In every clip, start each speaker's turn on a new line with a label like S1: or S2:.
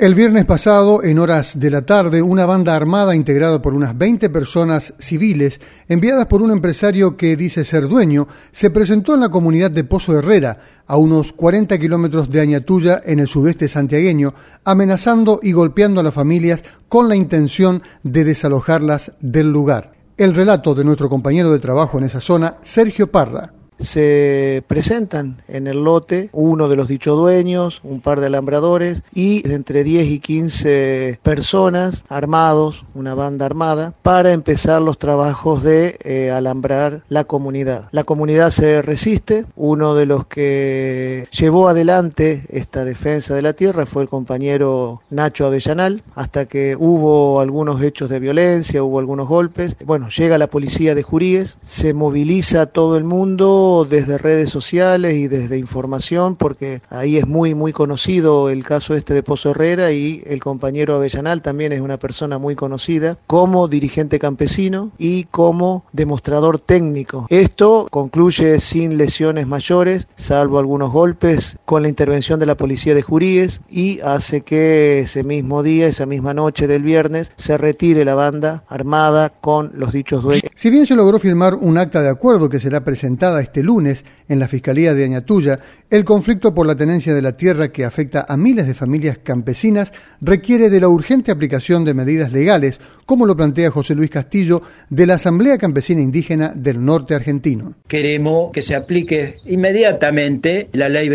S1: El viernes pasado, en horas de la tarde, una banda armada integrada por unas 20 personas civiles, enviadas por un empresario que dice ser dueño, se presentó en la comunidad de Pozo Herrera, a unos 40 kilómetros de Añatuya, en el sudeste santiagueño, amenazando y golpeando a las familias con la intención de desalojarlas del lugar. El relato de nuestro compañero de trabajo en esa zona, Sergio Parra.
S2: Se presentan en el lote uno de los dichos dueños, un par de alambradores y entre 10 y 15 personas armados, una banda armada, para empezar los trabajos de alambrar la comunidad. La comunidad se resiste. Uno de los que llevó adelante esta defensa de la tierra fue el compañero Nacho Avellanal, hasta que hubo algunos hechos de violencia, hubo algunos golpes. Bueno, llega la policía de Juríes, se moviliza todo el mundo desde redes sociales y desde información, porque ahí es muy conocido el caso este de Pozo Herrera, y el compañero Avellanal también es una persona muy conocida como dirigente campesino y como demostrador técnico. Esto concluye sin lesiones mayores, salvo algunos golpes, con la intervención de la policía de Juríes, y hace que ese mismo día, esa misma noche del viernes, se retire la banda armada con los dichos dueños.
S1: Si bien se logró firmar un acta de acuerdo que será presentada este lunes en la Fiscalía de Añatuya, el conflicto por la tenencia de la tierra que afecta a miles de familias campesinas requiere de la urgente aplicación de medidas legales, como lo plantea José Luis Castillo, de la Asamblea Campesina Indígena del Norte Argentino.
S3: Queremos que se aplique inmediatamente la Ley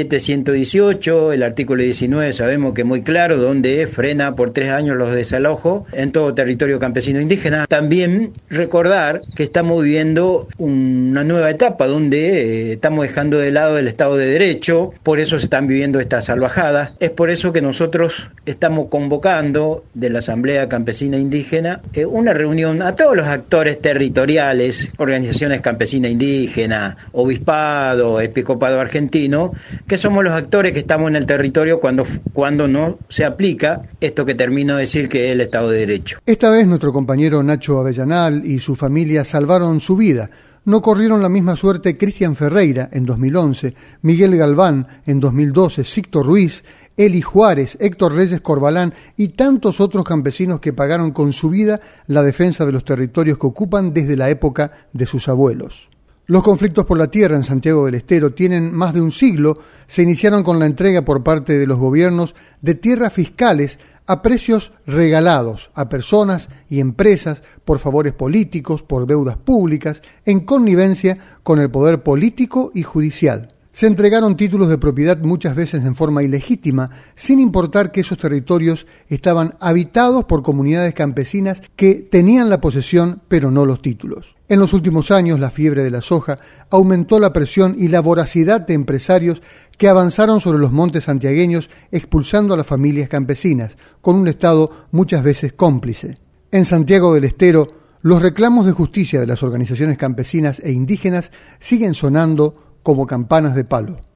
S3: 27.118, el artículo 19, sabemos que es muy claro, donde frena por 3 años los desalojos en todo territorio campesino indígena. También recordar que estamos viviendo una nueva etapa donde estamos dejando de lado el Estado de Derecho, por eso se están viviendo estas salvajadas. Es por eso que nosotros estamos convocando de la Asamblea Campesina Indígena una reunión a todos los actores territoriales, organizaciones campesinas indígenas, obispado, episcopado argentino, que somos los actores que estamos en el territorio cuando no se aplica esto que termino de decir, que es el Estado de Derecho.
S1: Esta vez nuestro compañero Nacho Avellanal y su familia salvaron su vida. No corrieron la misma suerte Cristian Ferreira en 2011, Miguel Galván en 2012, Sicto Ruiz, Eli Juárez, Héctor Reyes Corbalán y tantos otros campesinos que pagaron con su vida la defensa de los territorios que ocupan desde la época de sus abuelos. Los conflictos por la tierra en Santiago del Estero tienen más de un siglo. Se iniciaron con la entrega por parte de los gobiernos de tierras fiscales a precios regalados a personas y empresas por favores políticos, por deudas públicas, en connivencia con el poder político y judicial. Se entregaron títulos de propiedad muchas veces en forma ilegítima, sin importar que esos territorios estaban habitados por comunidades campesinas que tenían la posesión pero no los títulos. En los últimos años, la fiebre de la soja aumentó la presión y la voracidad de empresarios que avanzaron sobre los montes santiagueños expulsando a las familias campesinas, con un Estado muchas veces cómplice. En Santiago del Estero, los reclamos de justicia de las organizaciones campesinas e indígenas siguen sonando como campanas de palo.